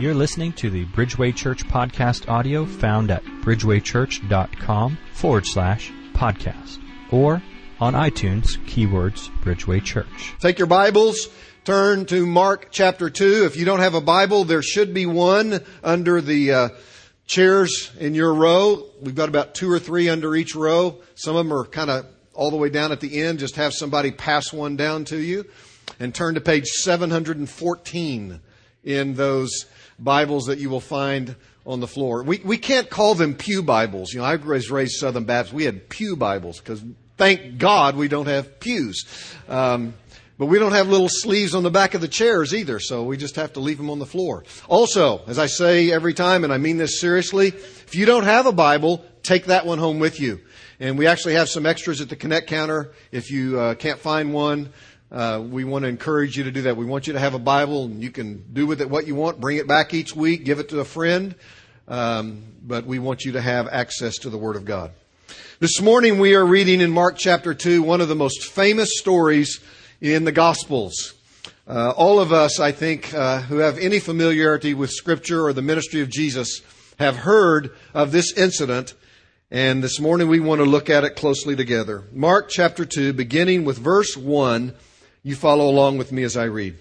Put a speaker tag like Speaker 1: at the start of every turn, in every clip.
Speaker 1: You're listening to the Bridgeway Church podcast audio found at bridgewaychurch.com/podcast or on iTunes, keywords Bridgeway Church.
Speaker 2: Take your Bibles, turn to Mark chapter 2. If you don't have a Bible, there should be one under the chairs in your row. We've got about 2 or 3 under each row. Some of them are kind of all the way down at the end. Just have somebody pass one down to you. And turn to page 714 in those Bibles that you will find on the floor. We can't call them pew Bibles. You know, I was raised Southern Baptist. We had pew Bibles because thank God we don't have pews. But we don't have little sleeves on the back of the chairs either, so we just have to leave them on the floor. Also, as I say every time, and I mean this seriously, if you don't have a Bible, take that one home with you. And we actually have some extras at the Connect counter. If you can't find one, we want to encourage you to do that. We want you to have a Bible, and you can do with it what you want. Bring it back each week. Give it to a friend. But we want you to have access to the Word of God. This morning we are reading in Mark chapter 2 one of the most famous stories in the Gospels. All of us, I think, who have any familiarity with Scripture or the ministry of Jesus have heard of this incident. And this morning we want to look at it closely together. Mark chapter 2, beginning with verse 1. You follow along with me as I read.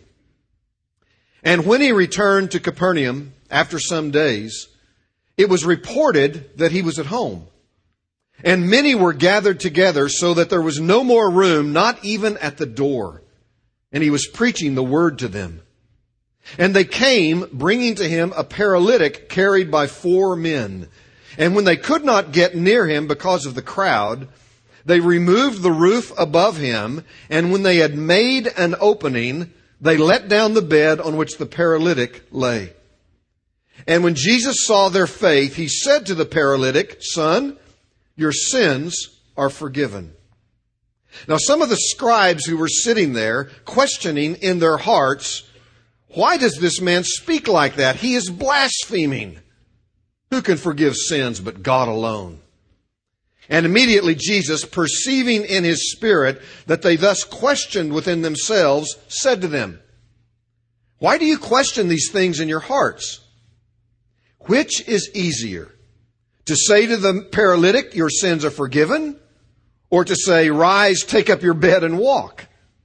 Speaker 2: And when he returned to Capernaum after some days, it was reported that he was at home. And many were gathered together so that there was no more room, not even at the door. And he was preaching the word to them. And they came, bringing to him a paralytic carried by 4 men. And when they could not get near him because of the crowd, they removed the roof above him. And when they had made an opening, they let down the bed on which the paralytic lay. And when Jesus saw their faith, he said to the paralytic, "Son, your sins are forgiven." Now some of the scribes who were sitting there, questioning in their hearts, "Why does this man speak like that? He is blaspheming. Who can forgive sins but God alone?" And immediately Jesus, perceiving in his spirit that they thus questioned within themselves, said to them, "Why do you question these things in your hearts? Which is easier, to say to the paralytic, 'Your sins are forgiven,' or to say, 'Rise, take up your bed and walk'?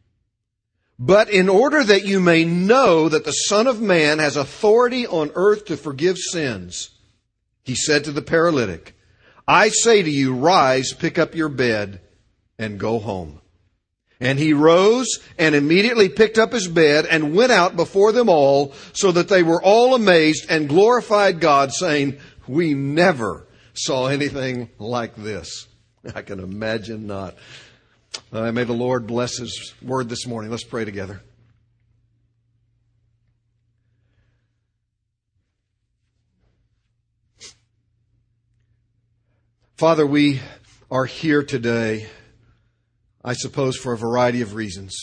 Speaker 2: But in order that you may know that the Son of Man has authority on earth to forgive sins," he said to the paralytic, "I say to you, rise, pick up your bed, and go home." And he rose and immediately picked up his bed and went out before them all, so that they were all amazed and glorified God, saying, "We never saw anything like this." I can imagine not. May the Lord bless His word this morning. Let's pray together. Father, we are here today, I suppose, for a variety of reasons.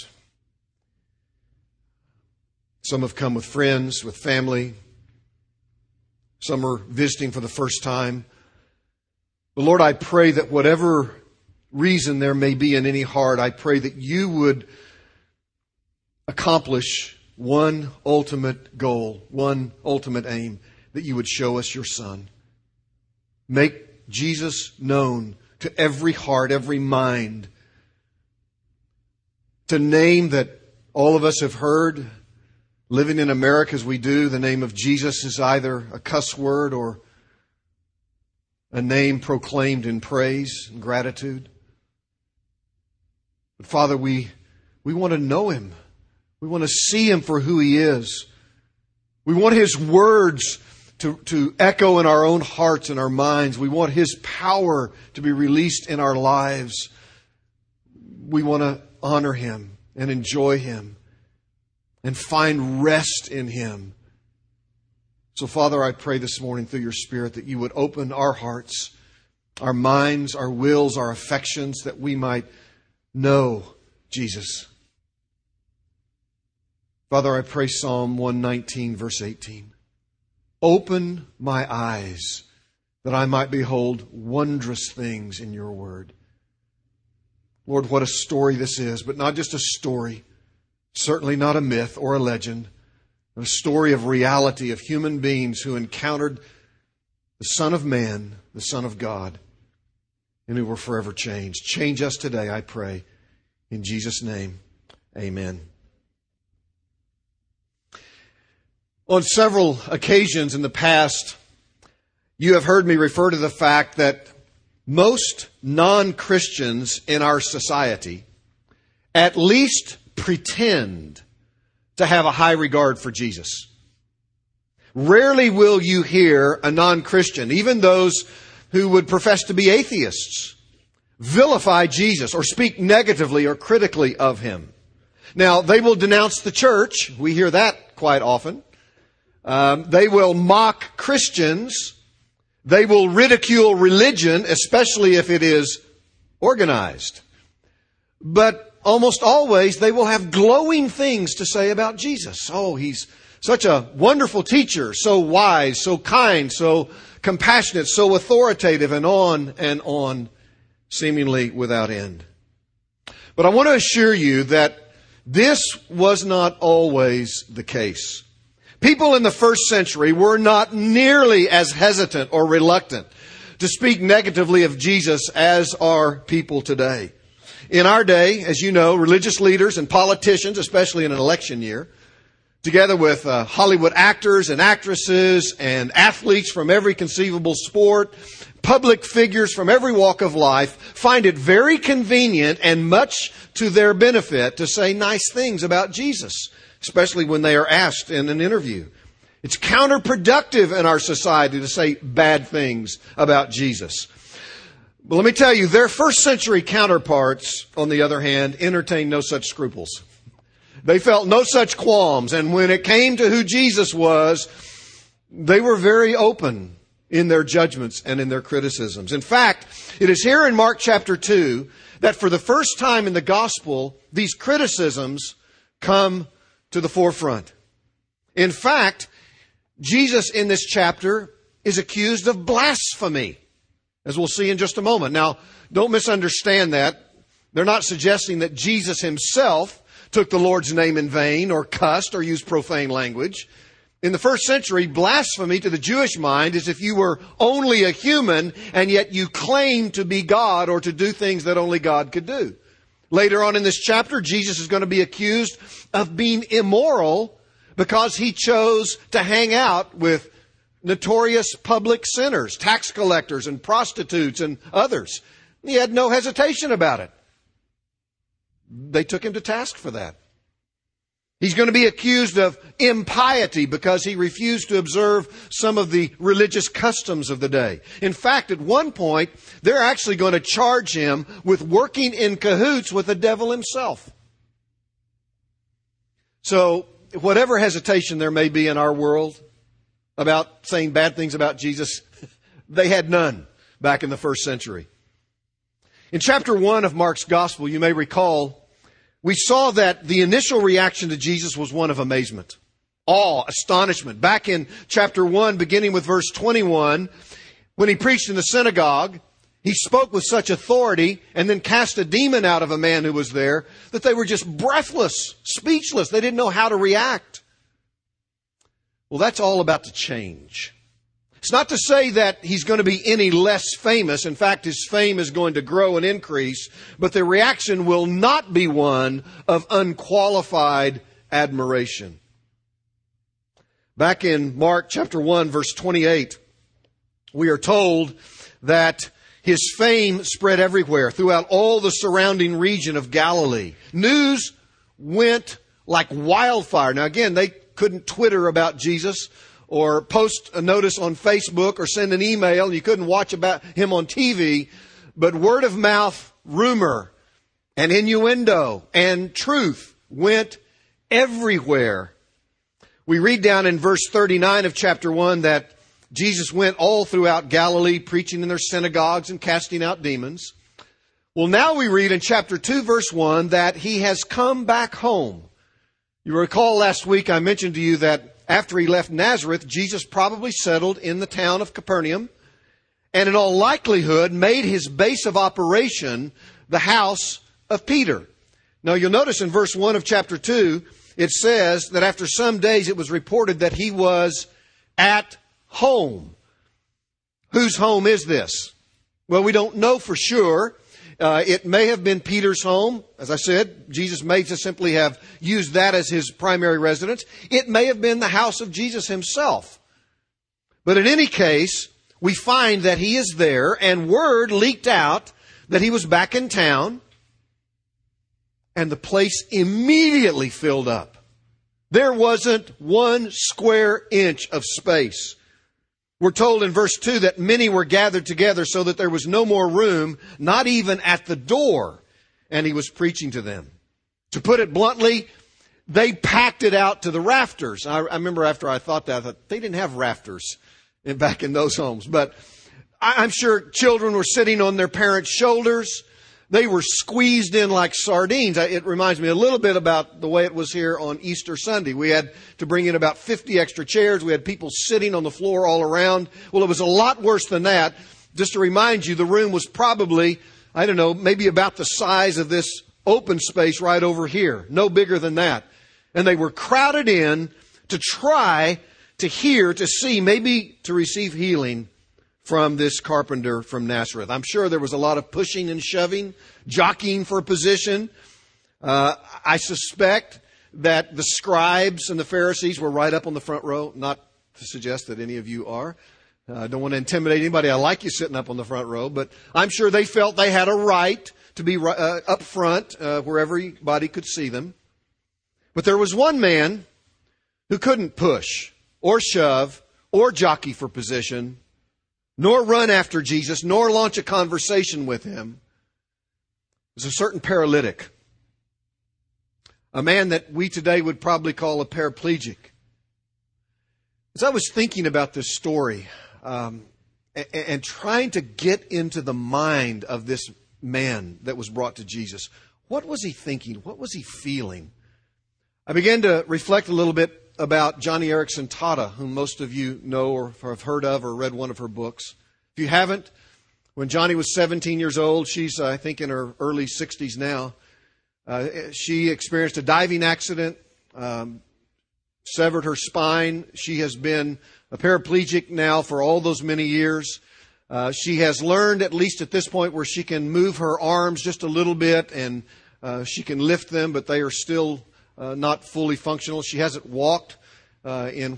Speaker 2: Some have come with friends, with family. Some are visiting for the first time. But Lord, I pray that whatever reason there may be in any heart, I pray that you would accomplish one ultimate goal, one ultimate aim, that you would show us your Son. Make Jesus known to every heart, every mind. To name that all of us have heard, living in America as we do, the name of Jesus is either a cuss word or a name proclaimed in praise and gratitude. But Father, we want to know Him. We want to see Him for who He is. We want His words to echo in our own hearts and our minds. We want His power to be released in our lives. We want to honor Him and enjoy Him and find rest in Him. So, Father, I pray this morning through your Spirit that you would open our hearts, our minds, our wills, our affections, that we might know Jesus. Father, I pray Psalm 119, verse 18. Open my eyes that I might behold wondrous things in your word. Lord, what a story this is, but not just a story, certainly not a myth or a legend, a story of reality of human beings who encountered the Son of Man, the Son of God, and who were forever changed. Change us today, I pray. In Jesus' name, amen. On several occasions in the past, you have heard me refer to the fact that most non-Christians in our society at least pretend to have a high regard for Jesus. Rarely will you hear a non-Christian, even those who would profess to be atheists, vilify Jesus or speak negatively or critically of Him. Now, they will denounce the church. We hear that quite often. They will mock Christians. They will ridicule religion, especially if it is organized. But almost always they will have glowing things to say about Jesus. Oh, He's such a wonderful teacher, so wise, so kind, so compassionate, so authoritative, and on, seemingly without end. But I want to assure you that this was not always the case. People in the first century were not nearly as hesitant or reluctant to speak negatively of Jesus as are people today. In our day, as you know, religious leaders and politicians, especially in an election year, together with Hollywood actors and actresses and athletes from every conceivable sport, public figures from every walk of life, find it very convenient and much to their benefit to say nice things about Jesus, especially when they are asked in an interview. It's counterproductive in our society to say bad things about Jesus. But let me tell you, their first century counterparts, on the other hand, entertained no such scruples. They felt no such qualms. And when it came to who Jesus was, they were very open in their judgments and in their criticisms. In fact, it is here in Mark chapter 2 that for the first time in the gospel, these criticisms come to the forefront. In fact, Jesus in this chapter is accused of blasphemy, as we'll see in just a moment. Now, don't misunderstand that. They're not suggesting that Jesus himself took the Lord's name in vain or cussed or used profane language. In the first century, blasphemy to the Jewish mind is if you were only a human and yet you claimed to be God or to do things that only God could do. Later on in this chapter, Jesus is going to be accused of being immoral because he chose to hang out with notorious public sinners, tax collectors and prostitutes and others. He had no hesitation about it. They took him to task for that. He's going to be accused of impiety because he refused to observe some of the religious customs of the day. In fact, at one point, they're actually going to charge him with working in cahoots with the devil himself. So, whatever hesitation there may be in our world about saying bad things about Jesus, they had none back in the first century. In chapter 1 of Mark's Gospel, you may recall, we saw that the initial reaction to Jesus was one of amazement, awe, astonishment. Back in chapter 1, beginning with verse 21, when he preached in the synagogue, he spoke with such authority and then cast a demon out of a man who was there that they were just breathless, speechless. They didn't know how to react. Well, that's all about to change. It's not to say that he's going to be any less famous. In fact, his fame is going to grow and increase. But the reaction will not be one of unqualified admiration. Back in Mark chapter 1, verse 28, we are told that his fame spread everywhere throughout all the surrounding region of Galilee. News went like wildfire. Now again, they couldn't Twitter about Jesus or post a notice on Facebook or send an email. You couldn't watch about him on TV. But word of mouth, rumor, and innuendo and truth went everywhere. We read down in verse 39 of chapter 1 that Jesus went all throughout Galilee, preaching in their synagogues and casting out demons. Well, now we read in chapter 2, verse 1, that he has come back home. You recall last week I mentioned to you that after he left Nazareth, Jesus probably settled in the town of Capernaum and in all likelihood made his base of operation the house of Peter. Now you'll notice in verse 1 of chapter 2 it says that after some days it was reported that he was at home. Whose home is this? Well, we don't know for sure. It may have been Peter's home. As I said, Jesus may just simply have used that as his primary residence. It may have been the house of Jesus himself. But in any case, we find that he is there, and word leaked out that he was back in town, and the place immediately filled up. There wasn't 1 square inch of space. We're told in verse 2 that many were gathered together so that there was no more room, not even at the door, and he was preaching to them. To put it bluntly, they packed it out to the rafters. I remember after I thought that, I thought they didn't have rafters back in those homes. But I'm sure children were sitting on their parents' shoulders. They were squeezed in like sardines. It reminds me a little bit about the way it was here on Easter Sunday. We had to bring in about 50 extra chairs. We had people sitting on the floor all around. Well, it was a lot worse than that. Just to remind you, the room was probably, I don't know, maybe about the size of this open space right over here. No bigger than that. And they were crowded in to try to hear, to see, maybe to receive healing from this carpenter from Nazareth. I'm sure there was a lot of pushing and shoving, jockeying for a position. I suspect that the scribes and the Pharisees were right up on the front row. Not to suggest that any of you are. I don't want to intimidate anybody. I like you sitting up on the front row. But I'm sure they felt they had a right to be up front where everybody could see them. But there was one man who couldn't push or shove or jockey for position, nor run after Jesus, nor launch a conversation with him. It was a certain paralytic. A man that we today would probably call a paraplegic. As I was thinking about this story, and trying to get into the mind of this man that was brought to Jesus, what was he thinking? What was he feeling? I began to reflect a little bit about Johnny Erickson Tata, whom most of you know or have heard of or read one of her books. If you haven't, when Johnny was 17 years old, she's, I think, in her early 60s now, she experienced a diving accident, severed her spine. She has been a paraplegic now for all those many years. She has learned, at least at this point, where she can move her arms just a little bit and she can lift them, but they are still not fully functional. She hasn't walked in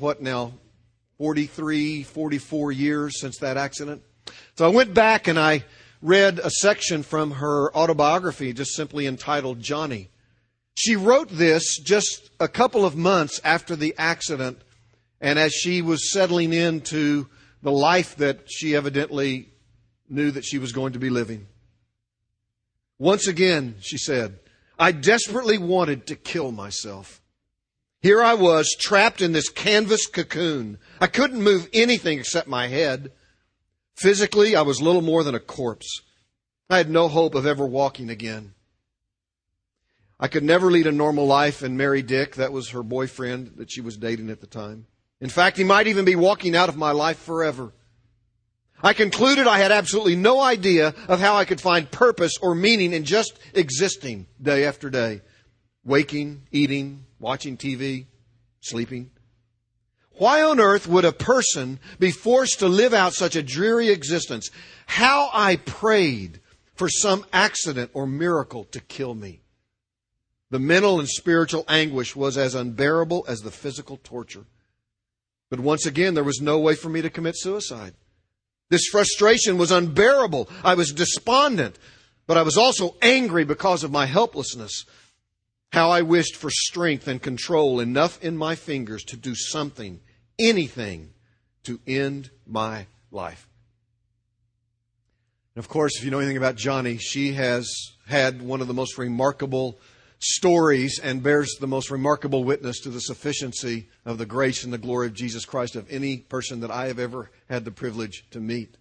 Speaker 2: 44 years since that accident. So I went back and I read a section from her autobiography just simply entitled Johnny. She wrote this just a couple of months after the accident, and as she was settling into the life that she evidently knew that she was going to be living. Once again, she said, I desperately wanted to kill myself. Here I was, trapped in this canvas cocoon. I couldn't move anything except my head. Physically, I was little more than a corpse. I had no hope of ever walking again. I could never lead a normal life and marry Dick. That was her boyfriend that she was dating at the time. In fact, he might even be walking out of my life forever. I concluded I had absolutely no idea of how I could find purpose or meaning in just existing day after day. Waking, eating, watching TV, sleeping. Why on earth would a person be forced to live out such a dreary existence? How I prayed for some accident or miracle to kill me. The mental and spiritual anguish was as unbearable as the physical torture. But once again, there was no way for me to commit suicide. This frustration was unbearable. I was despondent, but I was also angry because of my helplessness. How I wished for strength and control enough in my fingers to do something, anything, to end my life. And of course, if you know anything about Johnny, she has had one of the most remarkable stories and bears the most remarkable witness to the sufficiency of the grace and the glory of Jesus Christ of any person that I have ever had the privilege to meet.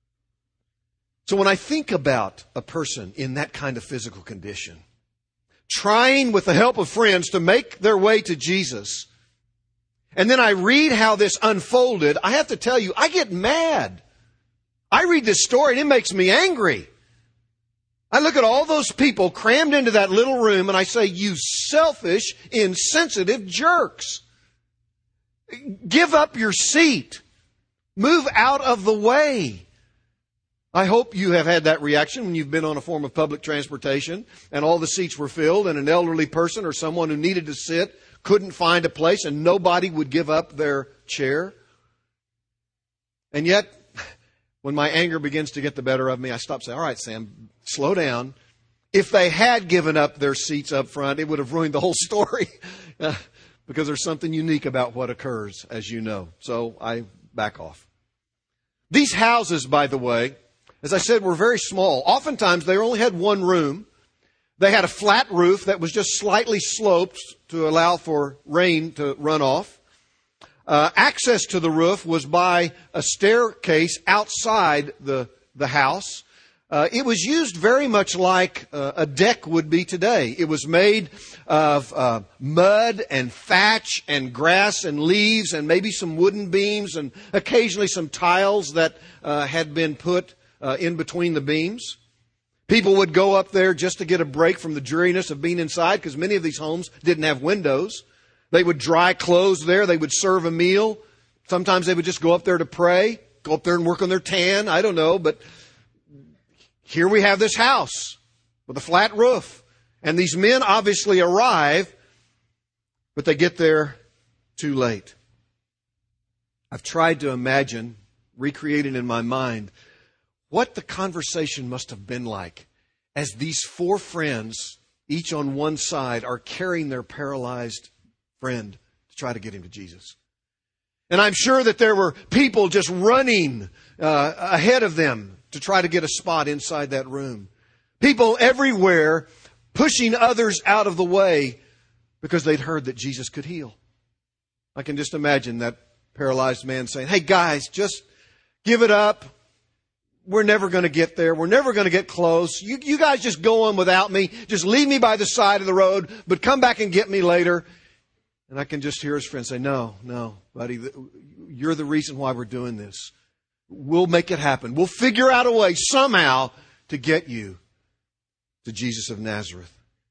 Speaker 2: So when I think about a person in that kind of physical condition, trying with the help of friends to make their way to Jesus, and then I read how this unfolded, I have to tell you, I get mad. I read this story and it makes me angry. I look at all those people crammed into that little room and I say, you selfish, insensitive jerks. Give up your seat. Move out of the way. I hope you have had that reaction when you've been on a form of public transportation and all the seats were filled and an elderly person or someone who needed to sit couldn't find a place and nobody would give up their chair. And yet, when my anger begins to get the better of me, I stop saying, all right, Sam, slow down. If they had given up their seats up front, it would have ruined the whole story because there's something unique about what occurs, as you know. So I back off. These houses, by the way, as I said, were very small. Oftentimes, they only had one room. They had a flat roof that was just slightly sloped to allow for rain to run off. Access to the roof was by a staircase outside the house. It was used very much like a deck would be today. It was made of mud and thatch and grass and leaves and maybe some wooden beams and occasionally some tiles that had been put in between the beams. People would go up there just to get a break from the dreariness of being inside because many of these homes didn't have windows. They would dry clothes there. They would serve a meal. Sometimes they would just go up there to pray, go up there and work on their tan. I don't know. But here we have this house with a flat roof. And these men obviously arrive, but they get there too late. I've tried to imagine, recreating in my mind, what the conversation must have been like as these four friends, each on one side, are carrying their paralyzed friend to try to get him to Jesus. And I'm sure that there were people just running ahead of them to try to get a spot inside that room. People everywhere pushing others out of the way because they'd heard that Jesus could heal. I can just imagine that paralyzed man saying, hey guys, just give it up. We're never going to get there. We're never going to get close. You guys just go on without me. Just leave me by the side of the road, but come back and get me later. And I can just hear his friend say, no, buddy, you're the reason why we're doing this. We'll make it happen. We'll figure out a way somehow to get you to Jesus of Nazareth.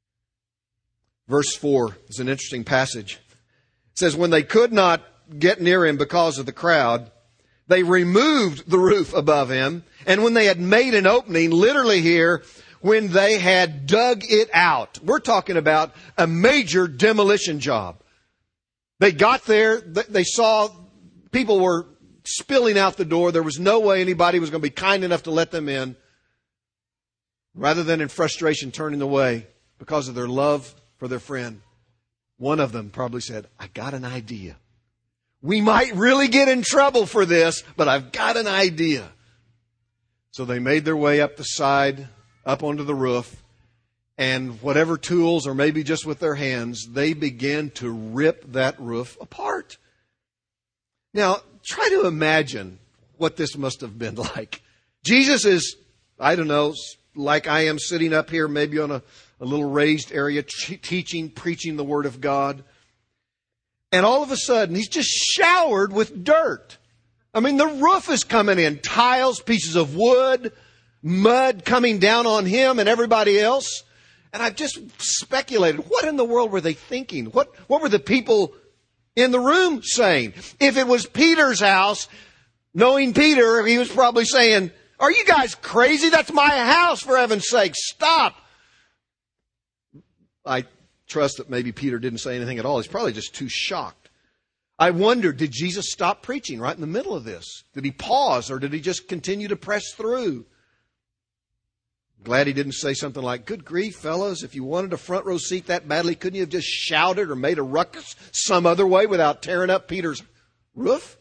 Speaker 2: Verse 4 is an interesting passage. It says, when they could not get near him because of the crowd, they removed the roof above him. And when they had made an opening, literally here, when they had dug it out. We're talking about a major demolition job. They got there, they saw people were spilling out the door. There was no way anybody was going to be kind enough to let them in. Rather than in frustration turning away because of their love for their friend, one of them probably said, I got an idea. We might really get in trouble for this, but I've got an idea. So they made their way up the side, up onto the roof, and whatever tools or maybe just with their hands, they began to rip that roof apart. Now, try to imagine what this must have been like. Jesus is, I don't know, like I am sitting up here maybe on a little raised area teaching, preaching the Word of God. And all of a sudden, he's just showered with dirt. I mean, the roof is coming in. Tiles, pieces of wood, mud coming down on him and everybody else. And I've just speculated, what in the world were they thinking? What were the people in the room saying? If it was Peter's house, knowing Peter, he was probably saying, are you guys crazy? That's my house, for heaven's sake. Stop. I trust that maybe Peter didn't say anything at all. He's probably just too shocked. I wonder, did Jesus stop preaching right in the middle of this? Did he pause or did he just continue to press through? Glad he didn't say something like, good grief, fellas, if you wanted a front row seat that badly, couldn't you have just shouted or made a ruckus some other way without tearing up Peter's roof?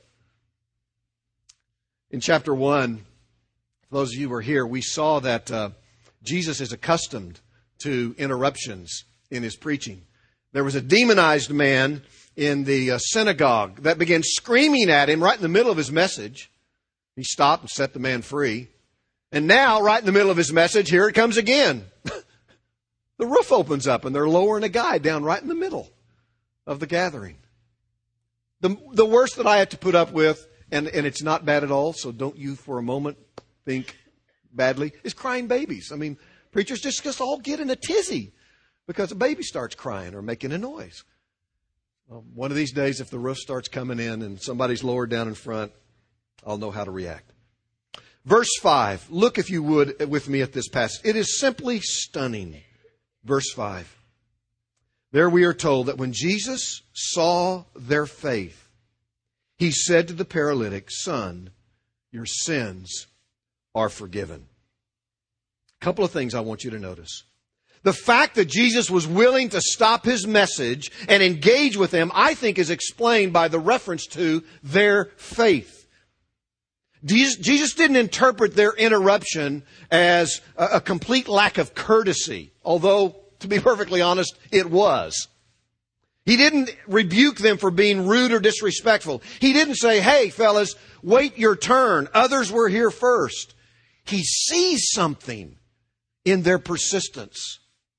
Speaker 2: In chapter 1, for those of you who were here, we saw that Jesus is accustomed to interruptions in his preaching. There was a demonized man in the synagogue that began screaming at him right in the middle of his message. He stopped and set the man free. And now, right in the middle of his message, here it comes again. The roof opens up and they're lowering a guy down right in the middle of the gathering. The worst that I had to put up with, and it's not bad at all, so don't you for a moment think badly, is crying babies. I mean, Preachers just all get in a tizzy because a baby starts crying or making a noise. Well, one of these days, if the roof starts coming in and somebody's lowered down in front, I'll know how to react. Verse 5. Look, if you would, with me at this passage. It is simply stunning. Verse 5. There we are told that when Jesus saw their faith, he said to the paralytic, "Son, your sins are forgiven." A couple of things I want you to notice. The fact that Jesus was willing to stop his message and engage with them, I think, is explained by the reference to their faith. Jesus didn't interpret their interruption as a complete lack of courtesy, although, to be perfectly honest, it was. He didn't rebuke them for being rude or disrespectful. He didn't say, "Hey, fellas, wait your turn. Others were here first." He sees something in their persistence.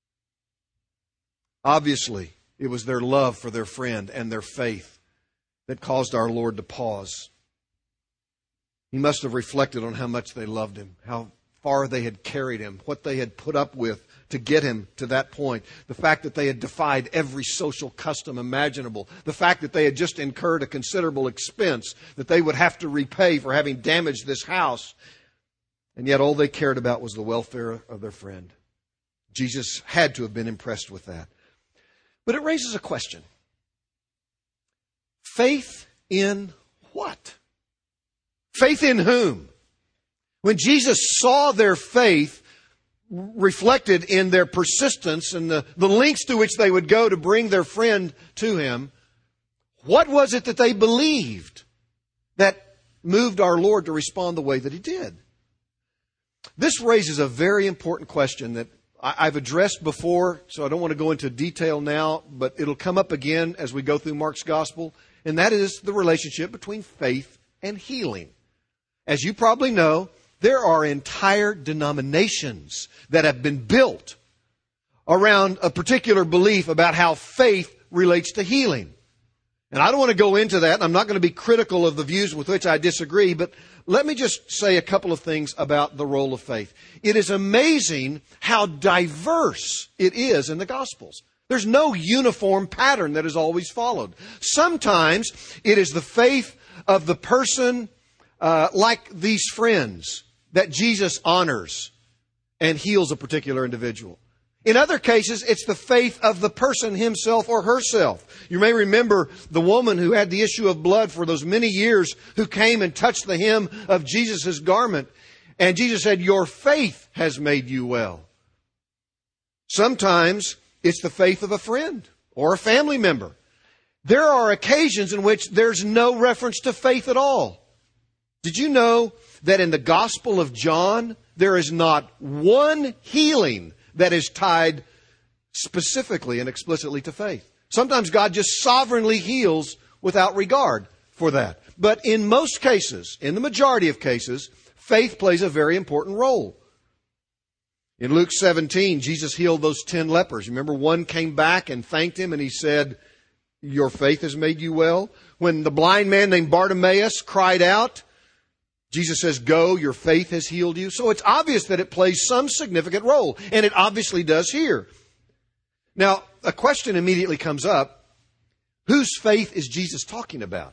Speaker 2: Obviously, it was their love for their friend and their faith that caused our Lord to pause. He must have reflected on how much they loved him, how far they had carried him, what they had put up with to get him to that point. The fact that they had defied every social custom imaginable. The fact that they had just incurred a considerable expense that they would have to repay for having damaged this house. And yet all they cared about was the welfare of their friend. Jesus had to have been impressed with that. But it raises a question. Faith in what? Faith in whom? When Jesus saw their faith reflected in their persistence and the lengths to which they would go to bring their friend to him, what was it that they believed that moved our Lord to respond the way that he did? This raises a very important question that I've addressed before, so I don't want to go into detail now, but it'll come up again as we go through Mark's gospel, and that is the relationship between faith and healing. As you probably know, there are entire denominations that have been built around a particular belief about how faith relates to healing. And I don't want to go into that, and I'm not going to be critical of the views with which I disagree, but let me just say a couple of things about the role of faith. It is amazing how diverse it is in the Gospels. There's no uniform pattern that is always followed. Sometimes it is the faith of the person like these friends that Jesus honors and heals a particular individual. In other cases, it's the faith of the person himself or herself. You may remember the woman who had the issue of blood for those many years who came and touched the hem of Jesus' garment. And Jesus said, "Your faith has made you well." Sometimes it's the faith of a friend or a family member. There are occasions in which there's no reference to faith at all. Did you know that in the Gospel of John, there is not one healing that is tied specifically and explicitly to faith? Sometimes God just sovereignly heals without regard for that. But in most cases, in the majority of cases, faith plays a very important role. In Luke 17, Jesus healed those 10 lepers. Remember, one came back and thanked him and he said, "Your faith has made you well." When the blind man named Bartimaeus cried out, Jesus says, "Go, your faith has healed you." So it's obvious that it plays some significant role, and it obviously does here. Now, a question immediately comes up. Whose faith is Jesus talking about?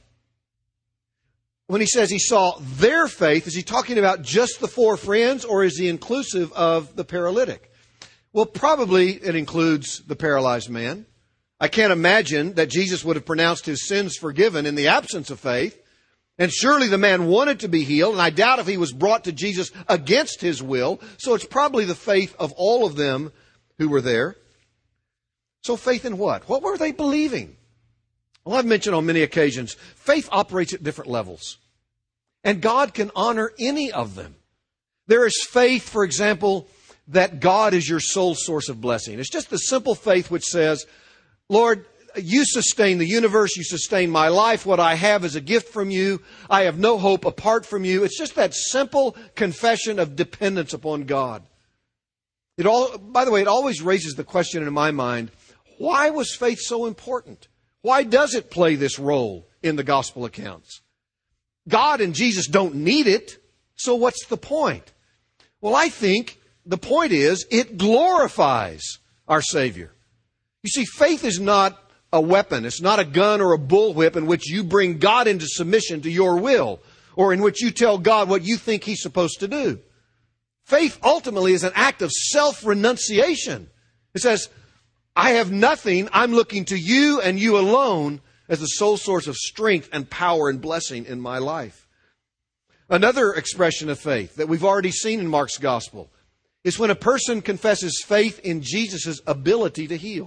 Speaker 2: When he says he saw their faith, is he talking about just the 4 friends, or is he inclusive of the paralytic? Well, probably it includes the paralyzed man. I can't imagine that Jesus would have pronounced his sins forgiven in the absence of faith. And surely the man wanted to be healed, and I doubt if he was brought to Jesus against his will. So it's probably the faith of all of them who were there. So faith in what? What were they believing? Well, I've mentioned on many occasions, faith operates at different levels. And God can honor any of them. There is faith, for example, that God is your sole source of blessing. It's just the simple faith which says, "Lord, you sustain the universe. You sustain my life. What I have is a gift from you. I have no hope apart from you." It's just that simple confession of dependence upon God. By the way, it always raises the question in my mind, why was faith so important? Why does it play this role in the gospel accounts? God and Jesus don't need it, so what's the point? Well, I think the point is, it glorifies our Savior. You see, faith is not a weapon. It's not a gun or a bullwhip in which you bring God into submission to your will, or in which you tell God what you think He's supposed to do. Faith ultimately is an act of self-renunciation. It says, I have nothing. I'm looking to you and you alone as the sole source of strength and power and blessing in my life. Another expression of faith that we've already seen in Mark's gospel is when a person confesses faith in Jesus' ability to heal.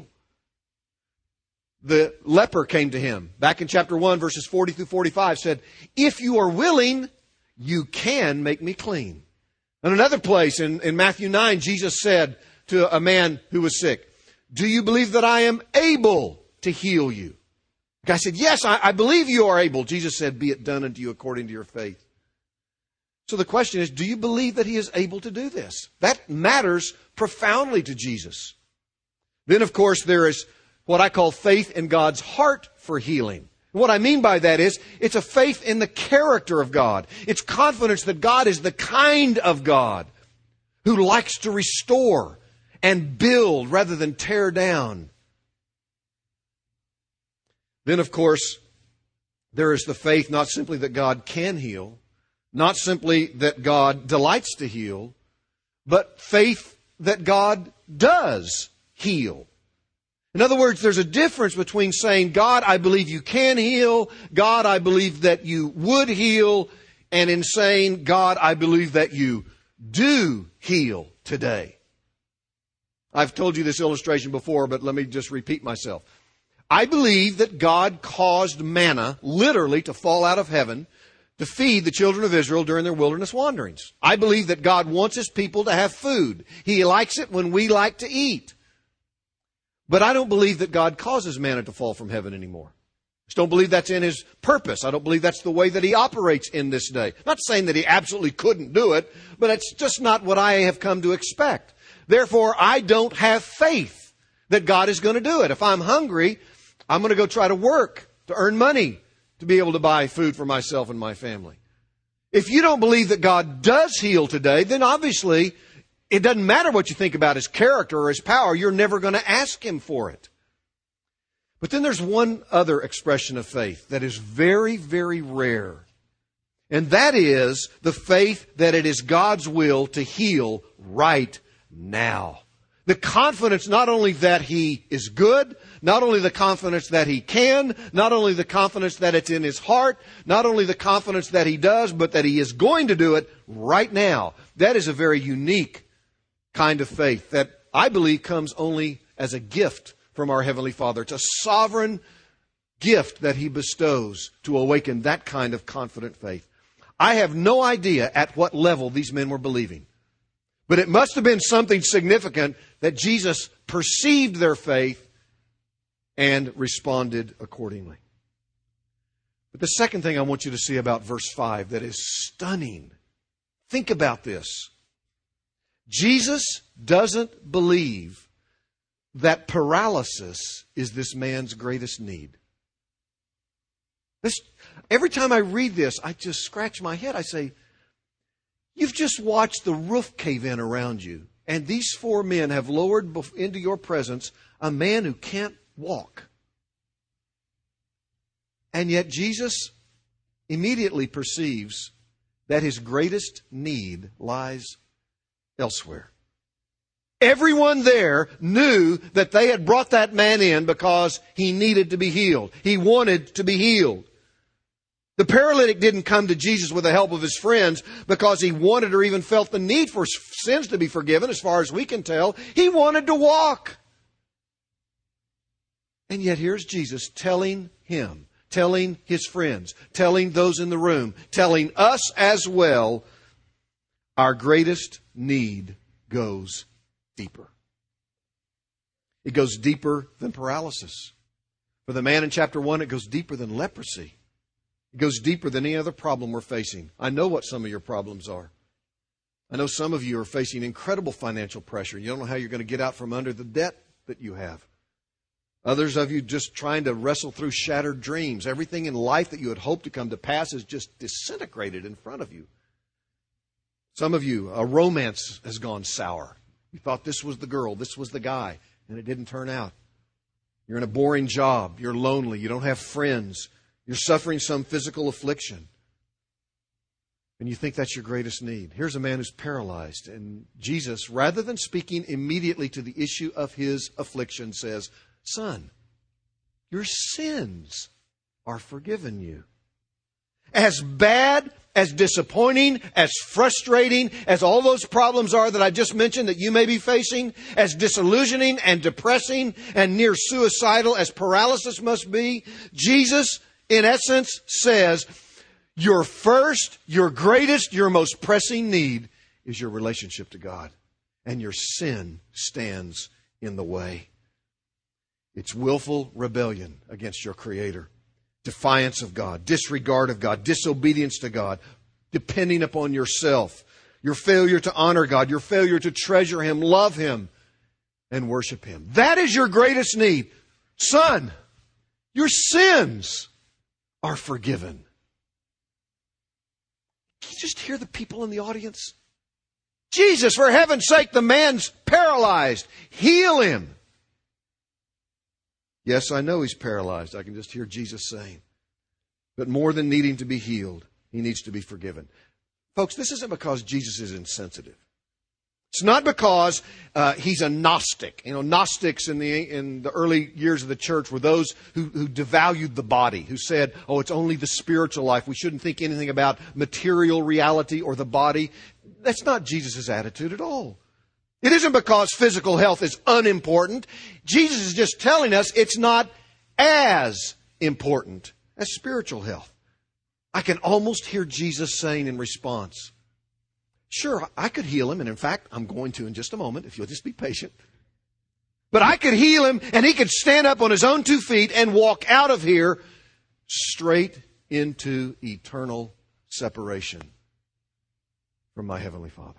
Speaker 2: The leper came to him back in chapter 1, verses 40 through 45, said, if you are willing, you can make me clean. In another place in Matthew 9, Jesus said to a man who was sick, do you believe that I am able to heal you? The guy said, yes, I believe you are able. Jesus said, be it done unto you according to your faith. So the question is, do you believe that He is able to do this? That matters profoundly to Jesus. Then, of course, there is what I call faith in God's heart for healing. What I mean by that is, it's a faith in the character of God. It's confidence that God is the kind of God who likes to restore and build rather than tear down. Then, of course, there is the faith not simply that God can heal, not simply that God delights to heal, but faith that God does heal. In other words, there's a difference between saying, God, I believe you can heal. God, I believe that you would heal. And in saying, God, I believe that you do heal today. I've told you this illustration before, but let me just repeat myself. I believe that God caused manna literally to fall out of heaven to feed the children of Israel during their wilderness wanderings. I believe that God wants His people to have food. He likes it when we like to eat. But I don't believe that God causes manna to fall from heaven anymore. I just don't believe that's in His purpose. I don't believe that's the way that He operates in this day. Not saying that He absolutely couldn't do it, but it's just not what I have come to expect. Therefore, I don't have faith that God is going to do it. If I'm hungry, I'm going to go try to work to earn money to be able to buy food for myself and my family. If you don't believe that God does heal today, then obviously it doesn't matter what you think about His character or His power. You're never going to ask Him for it. But then there's one other expression of faith that is very, very rare. And that is the faith that it is God's will to heal right now. The confidence not only that He is good, not only the confidence that He can, not only the confidence that it's in His heart, not only the confidence that He does, but that He is going to do it right now. That is a very unique kind of faith that I believe comes only as a gift from our Heavenly Father. It's a sovereign gift that He bestows to awaken that kind of confident faith. I have no idea at what level these men were believing. But it must have been something significant that Jesus perceived their faith and responded accordingly. But the second thing I want you to see about verse 5 that is stunning. Think about this. Jesus doesn't believe that paralysis is this man's greatest need. Every time I read this, I just scratch my head. I say, you've just watched the roof cave in around you, and these four men have lowered into your presence a man who can't walk. And yet Jesus immediately perceives that his greatest need lies elsewhere. Everyone there knew that they had brought that man in because he needed to be healed. He wanted to be healed. The paralytic didn't come to Jesus with the help of his friends because he wanted or even felt the need for sins to be forgiven, as far as we can tell. He wanted to walk. And yet here's Jesus telling him, telling his friends, telling those in the room, telling us as well, our greatest need goes deeper. It goes deeper than paralysis. For the man in chapter 1, it goes deeper than leprosy. It goes deeper than any other problem we're facing. I know what some of your problems are. I know some of you are facing incredible financial pressure. You don't know how you're going to get out from under the debt that you have. Others of you just trying to wrestle through shattered dreams. Everything in life that you had hoped to come to pass is just disintegrated in front of you. Some of you, a romance has gone sour. You thought this was the girl, this was the guy, and it didn't turn out. You're in a boring job. You're lonely. You don't have friends. You're suffering some physical affliction. And you think that's your greatest need. Here's a man who's paralyzed. And Jesus, rather than speaking immediately to the issue of his affliction, says, "Son, your sins are forgiven you." As bad, as disappointing, as frustrating as all those problems are that I just mentioned that you may be facing, as disillusioning and depressing and near suicidal as paralysis must be, Jesus, in essence, says, your first, your greatest, your most pressing need is your relationship to God. And your sin stands in the way. It's willful rebellion against your Creator. Defiance of God, disregard of God, disobedience to God, depending upon yourself, your failure to honor God, your failure to treasure Him, love Him, and worship Him. That is your greatest need. Son, your sins are forgiven. Can you just hear the people in the audience? Jesus, for heaven's sake, the man's paralyzed. Heal him. Yes, I know he's paralyzed. I can just hear Jesus saying. But more than needing to be healed, he needs to be forgiven. Folks, this isn't because Jesus is insensitive. It's not because he's a Gnostic. You know, Gnostics in the early years of the church were those who devalued the body, who said, oh, it's only the spiritual life. We shouldn't think anything about material reality or the body. That's not Jesus' attitude at all. It isn't because physical health is unimportant. Jesus is just telling us it's not as important as spiritual health. I can almost hear Jesus saying in response, sure, I could heal him, and in fact, I'm going to in just a moment, if you'll just be patient. But I could heal him, and he could stand up on his own 2 feet and walk out of here straight into eternal separation from my Heavenly Father.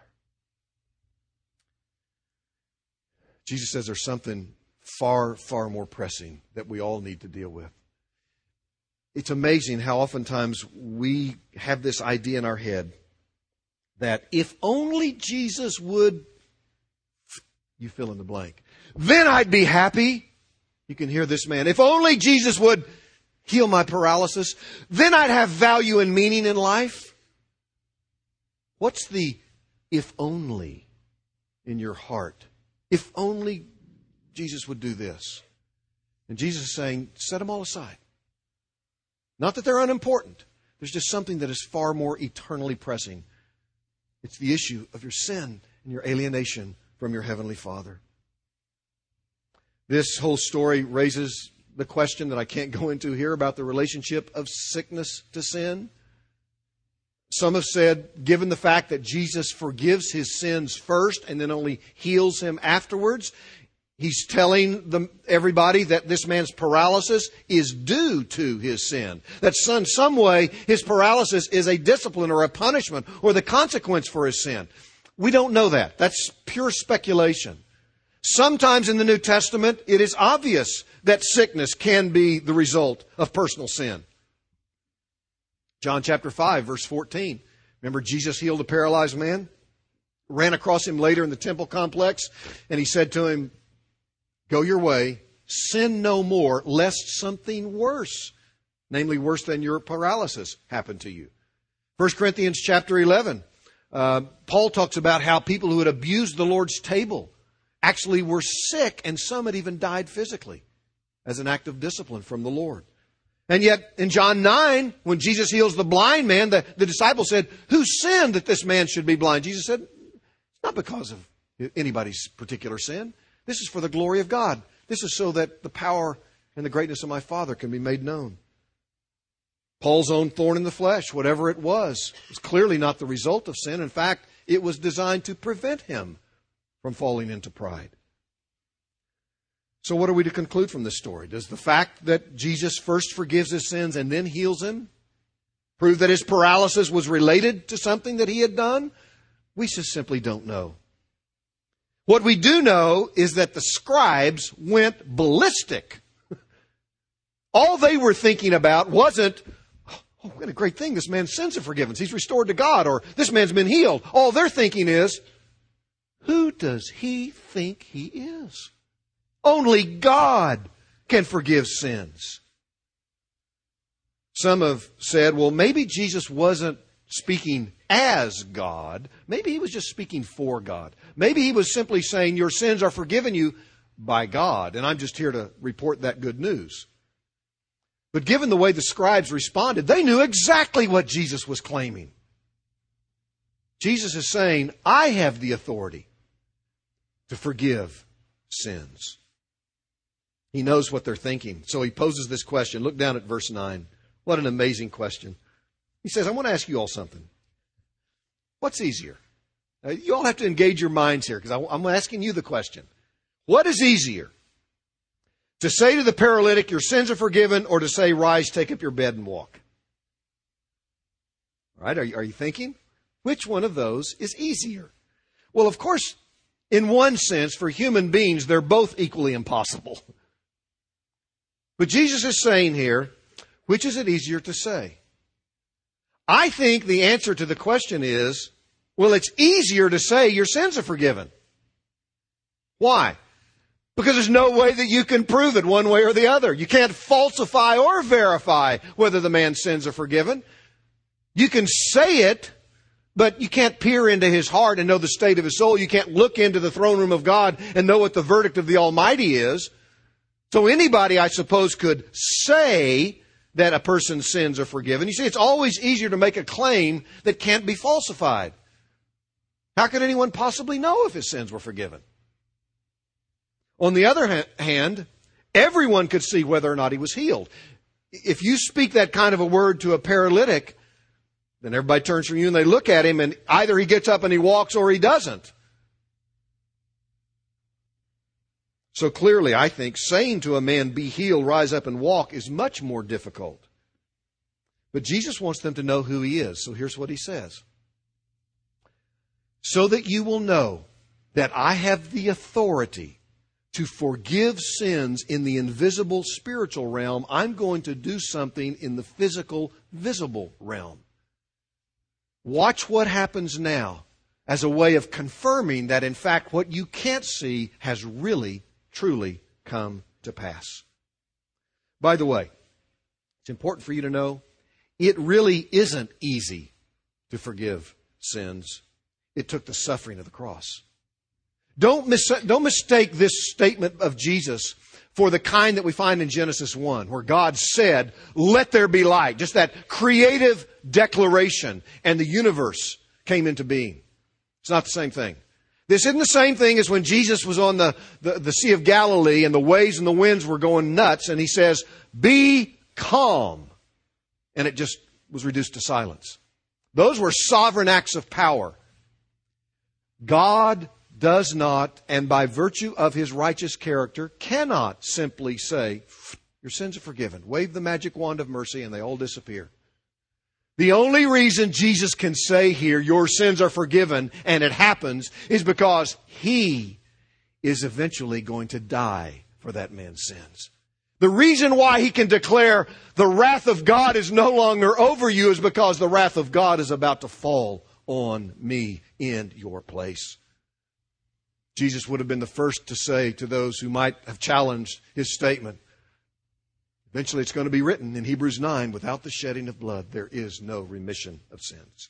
Speaker 2: Jesus says there's something far, far more pressing that we all need to deal with. It's amazing how oftentimes we have this idea in our head that if only Jesus would, you fill in the blank, then I'd be happy. You can hear this man. If only Jesus would heal my paralysis, then I'd have value and meaning in life. What's the if only in your heart? If only Jesus would do this. And Jesus is saying, set them all aside. Not that they're unimportant. There's just something that is far more eternally pressing. It's the issue of your sin and your alienation from your Heavenly Father. This whole story raises the question that I can't go into here about the relationship of sickness to sin. Some have said, given the fact that Jesus forgives his sins first and then only heals him afterwards, he's telling everybody that this man's paralysis is due to his sin. That in some way, his paralysis is a discipline or a punishment or the consequence for his sin. We don't know that. That's pure speculation. Sometimes in the New Testament, it is obvious that sickness can be the result of personal sin. John chapter 5, verse 14. Remember, Jesus healed a paralyzed man? Ran across him later in the temple complex, and he said to him, go your way, sin no more, lest something worse, namely worse than your paralysis, happen to you. 1 Corinthians chapter 11, Paul talks about how people who had abused the Lord's table actually were sick, and some had even died physically as an act of discipline from the Lord. And yet, in John 9, when Jesus heals the blind man, the disciples said, who sinned that this man should be blind? Jesus said, it's not because of anybody's particular sin. This is for the glory of God. This is so that the power and the greatness of my Father can be made known. Paul's own thorn in the flesh, whatever it was clearly not the result of sin. In fact, it was designed to prevent him from falling into pride. So what are we to conclude from this story? Does the fact that Jesus first forgives his sins and then heals him prove that his paralysis was related to something that he had done? We just simply don't know. What we do know is that the scribes went ballistic. All they were thinking about wasn't, oh, what a great thing. This man's sins are forgiven. He's restored to God. Or this man's been healed. All they're thinking is, who does he think he is? Only God can forgive sins. Some have said, well, maybe Jesus wasn't speaking as God. Maybe he was just speaking for God. Maybe he was simply saying, your sins are forgiven you by God. And I'm just here to report that good news. But given the way the scribes responded, they knew exactly what Jesus was claiming. Jesus is saying, I have the authority to forgive sins. He knows what they're thinking. So he poses this question. Look down at verse 9. What an amazing question. He says, I want to ask you all something. What's easier? You all have to engage your minds here because I'm asking you the question. What is easier? To say to the paralytic, your sins are forgiven, or to say, rise, take up your bed and walk? All right, are you thinking? Which one of those is easier? Well, of course, in one sense, for human beings, they're both equally impossible. But Jesus is saying here, which is it easier to say? I think the answer to the question is, well, it's easier to say your sins are forgiven. Why? Because there's no way that you can prove it one way or the other. You can't falsify or verify whether the man's sins are forgiven. You can say it, but you can't peer into his heart and know the state of his soul. You can't look into the throne room of God and know what the verdict of the Almighty is. So anybody, I suppose, could say that a person's sins are forgiven. You see, it's always easier to make a claim that can't be falsified. How could anyone possibly know if his sins were forgiven? On the other hand, everyone could see whether or not he was healed. If you speak that kind of a word to a paralytic, then everybody turns from you and they look at him, and either he gets up and he walks or he doesn't. So clearly, I think saying to a man, be healed, rise up and walk, is much more difficult. But Jesus wants them to know who he is. So here's what he says. So that you will know that I have the authority to forgive sins in the invisible spiritual realm, I'm going to do something in the physical, visible realm. Watch what happens now as a way of confirming that, in fact, what you can't see has really, truly come to pass. By the way, it's important for you to know, it really isn't easy to forgive sins. It took the suffering of the cross. Don't mistake this statement of Jesus for the kind that we find in Genesis 1, where God said, let there be light. Just that creative declaration, and the universe came into being. It's not the same thing. This isn't the same thing as when Jesus was on the Sea of Galilee and the waves and the winds were going nuts, and he says, be calm. And it just was reduced to silence. Those were sovereign acts of power. God does not, and by virtue of his righteous character, cannot simply say, your sins are forgiven. Wave the magic wand of mercy and they all disappear. The only reason Jesus can say here, your sins are forgiven, and it happens, is because he is eventually going to die for that man's sins. The reason why he can declare the wrath of God is no longer over you is because the wrath of God is about to fall on me in your place. Jesus would have been the first to say to those who might have challenged his statement, eventually it's going to be written in Hebrews 9, without the shedding of blood, there is no remission of sins.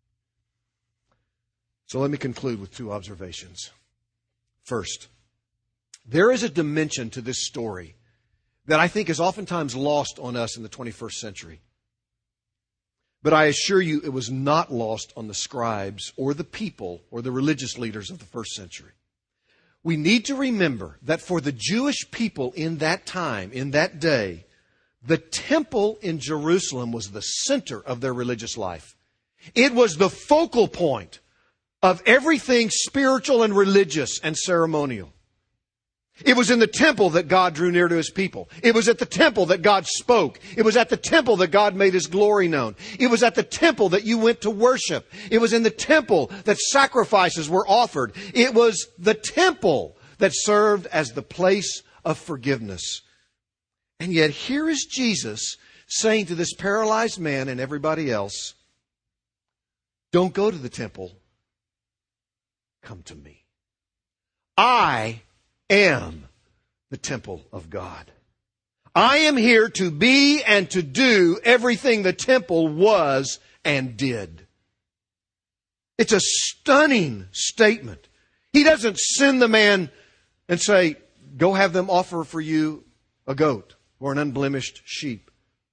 Speaker 2: So let me conclude with two observations. First, there is a dimension to this story that I think is oftentimes lost on us in the 21st century. But I assure you it was not lost on the scribes or the people or the religious leaders of the first century. We need to remember that for the Jewish people in that time, in that day, the temple in Jerusalem was the center of their religious life. It was the focal point of everything spiritual and religious and ceremonial. It was in the temple that God drew near to his people. It was at the temple that God spoke. It was at the temple that God made his glory known. It was at the temple that you went to worship. It was in the temple that sacrifices were offered. It was the temple that served as the place of forgiveness. And yet here is Jesus saying to this paralyzed man and everybody else, don't go to the temple. Come to me. I am the temple of God. I am here to be and to do everything the temple was and did. It's a stunning statement. He doesn't send the man and say, go have them offer for you a goat or an unblemished sheep.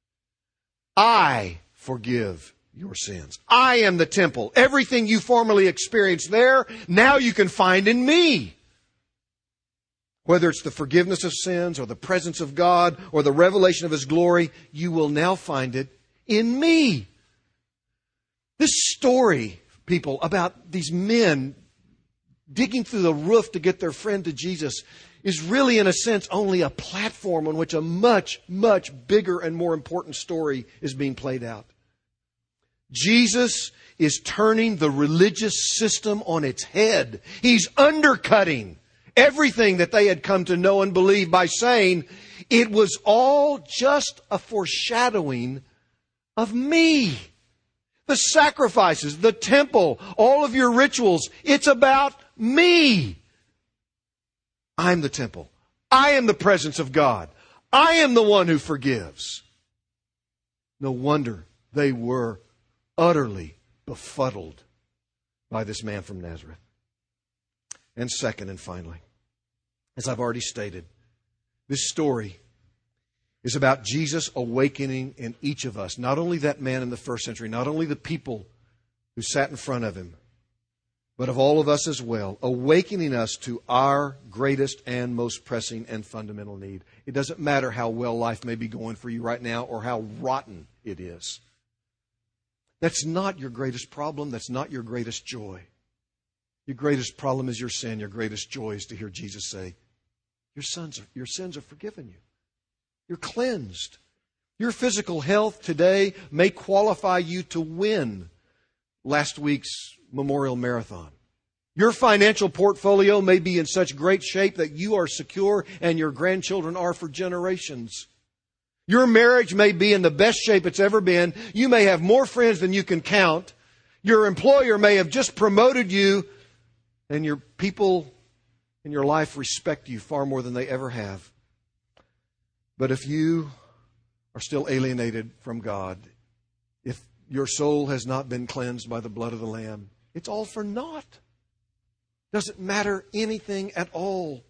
Speaker 2: I forgive your sins. I am the temple. Everything you formerly experienced there, now you can find in me. Whether it's the forgiveness of sins or the presence of God or the revelation of His glory, you will now find it in me. This story, people, about these men digging through the roof to get their friend to Jesus is really, in a sense, only a platform on which a much, much bigger and more important story is being played out. Jesus is turning the religious system on its head. He's undercutting everything that they had come to know and believe by saying, it was all just a foreshadowing of me. The sacrifices, the temple, all of your rituals, it's about me. I'm the temple. I am the presence of God. I am the one who forgives. No wonder they were utterly befuddled by this man from Nazareth. And second and finally, as I've already stated, this story is about Jesus awakening in each of us, not only that man in the first century, not only the people who sat in front of him, but of all of us as well, awakening us to our greatest and most pressing and fundamental need. It doesn't matter how well life may be going for you right now or how rotten it is. That's not your greatest problem. That's not your greatest joy. Your greatest problem is your sin. Your greatest joy is to hear Jesus say, your sins are forgiven you. You're cleansed. Your physical health today may qualify you to win last week's Memorial Marathon. Your financial portfolio may be in such great shape that you are secure and your grandchildren are for generations. Your marriage may be in the best shape it's ever been. You may have more friends than you can count. Your employer may have just promoted you, and your people in your life respect you far more than they ever have. But if you are still alienated from God, if your soul has not been cleansed by the blood of the Lamb, it's all for naught. Doesn't matter anything at all.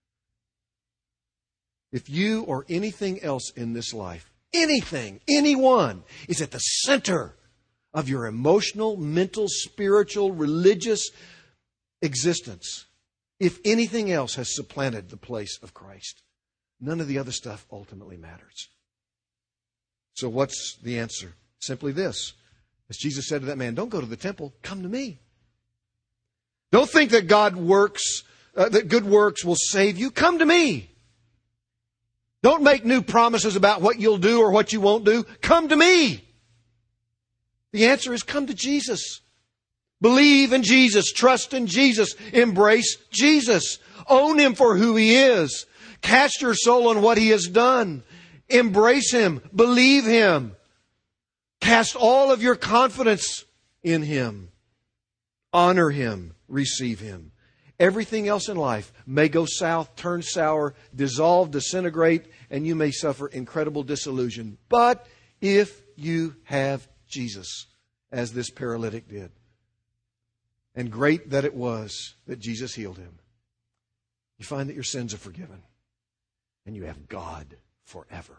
Speaker 2: If you or anything else in this life, anything, anyone, is at the center of your emotional, mental, spiritual, religious existence, if anything else has supplanted the place of Christ, none of the other stuff ultimately matters. So what's the answer? Simply this. As Jesus said to that man, don't go to the temple, come to me. Don't think that that good works will save you. Come to me. Don't make new promises about what you'll do or what you won't do. Come to me. The answer is come to Jesus. Believe in Jesus. Trust in Jesus. Embrace Jesus. Own Him for who He is. Cast your soul on what He has done. Embrace Him. Believe Him. Cast all of your confidence in Him. Honor Him. Receive Him. Everything else in life may go south, turn sour, dissolve, disintegrate, and you may suffer incredible disillusion. But if you have Jesus, as this paralytic did, and great that it was that Jesus healed him, you find that your sins are forgiven, and you have God forever.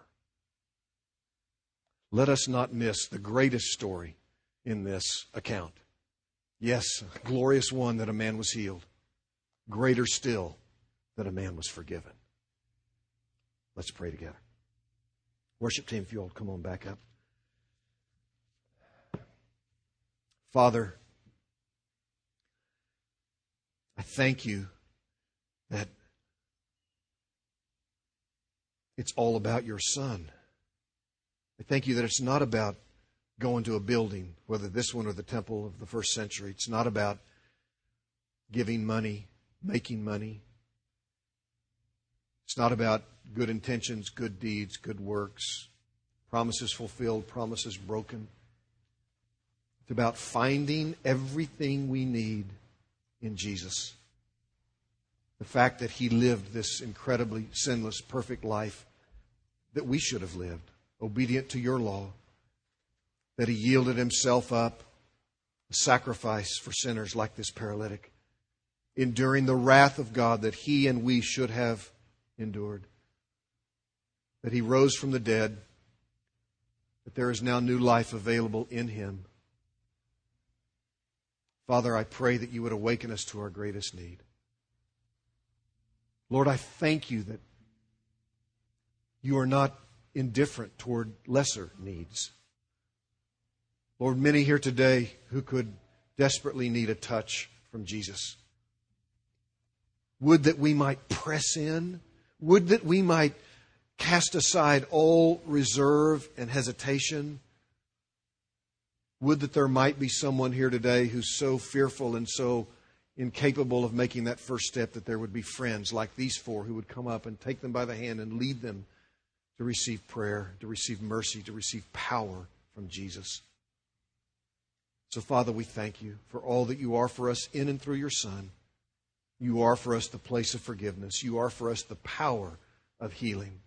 Speaker 2: Let us not miss the greatest story in this account. Yes, a glorious one that a man was healed. Greater still that a man was forgiven. Let's pray together. Worship team, if you all come on back up. Father, I thank You that it's all about Your Son. I thank You that it's not about going to a building, whether this one or the temple of the first century. It's not about giving money, making money. It's not about good intentions, good deeds, good works, promises fulfilled, promises broken. It's about finding everything we need in Jesus. The fact that He lived this incredibly sinless, perfect life that we should have lived, obedient to your law, that He yielded Himself up, a sacrifice for sinners like this paralytic, enduring the wrath of God that He and we should have endured, that He rose from the dead, that there is now new life available in Him. Father, I pray that you would awaken us to our greatest need. Lord, I thank you that you are not indifferent toward lesser needs. Lord, many here today who could desperately need a touch from Jesus. Would that we might press in. Would that we might cast aside all reserve and hesitation. Would that there might be someone here today who's so fearful and so incapable of making that first step that there would be friends like these four who would come up and take them by the hand and lead them to receive prayer, to receive mercy, to receive power from Jesus. So, Father, we thank you for all that you are for us in and through your Son. You are for us the place of forgiveness. You are for us the power of healing.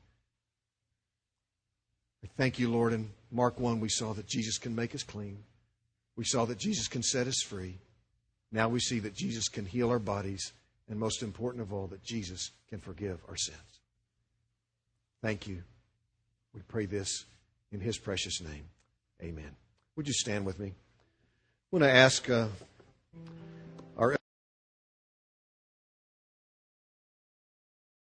Speaker 2: I thank you, Lord. In Mark 1, we saw that Jesus can make us clean. We saw that Jesus can set us free. Now we see that Jesus can heal our bodies. And most important of all, that Jesus can forgive our sins. Thank you. We pray this in His precious name. Amen. Would you stand with me? I want to ask